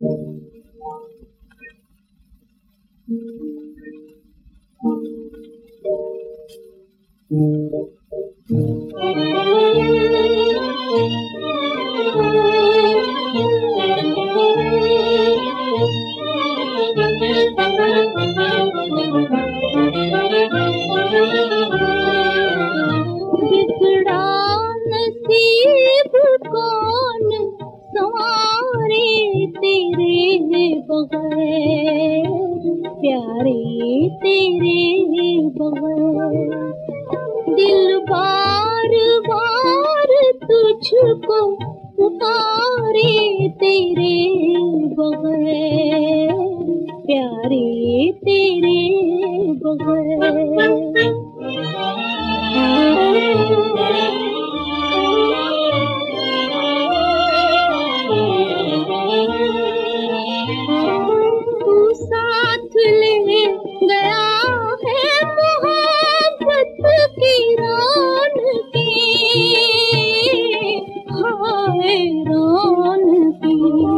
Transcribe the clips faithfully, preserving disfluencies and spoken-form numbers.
बिगड़ा नसीब कौन संवारे तेरे बगैर, प्यारे तेरे बगैर। दिल बार बार तुझको पुकारे तेरे बगैर, प्यारे तेरे बगैर। तू साथ ले गया है मोहब्बत की रान की, हाय रान की।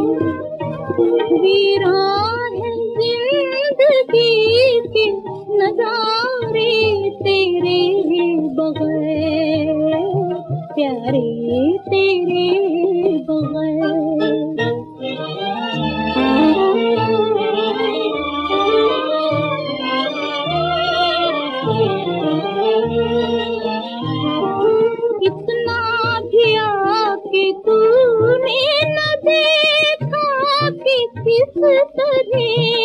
वीरान है जिंदगी के नजारे तेरे बगैर, प्यारे तेरे बगैर। इतना भी आके तूने न देखा कि किस तरह,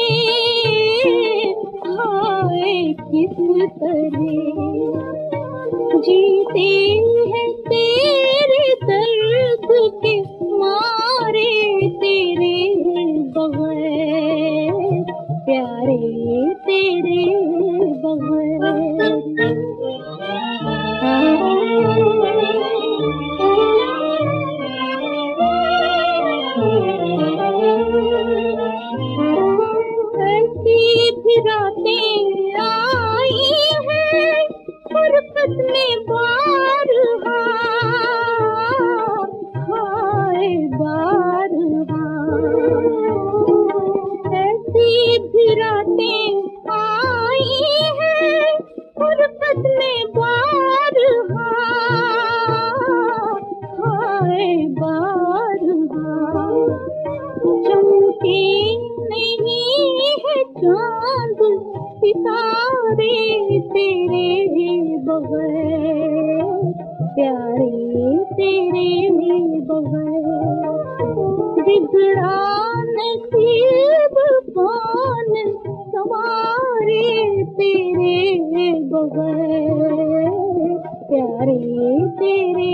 हाय किस तरह जीते हैं तेरे दर्द के मारे तेरे बगैर, प्यारे तेरे बगैर। ऐसी भी रातें आई हैं फुर्सत में बारहा, हाय बारहा। ऐसी भी रातें आई हैं फुर्सत में बारहा, हाय बारहा। चमके नहीं है चांद सितारे तेरे बगैर, प्यारे तेरे बगैर। बिगड़ा नसीब कौन संवारे तेरे बगैर, प्यारे तेरे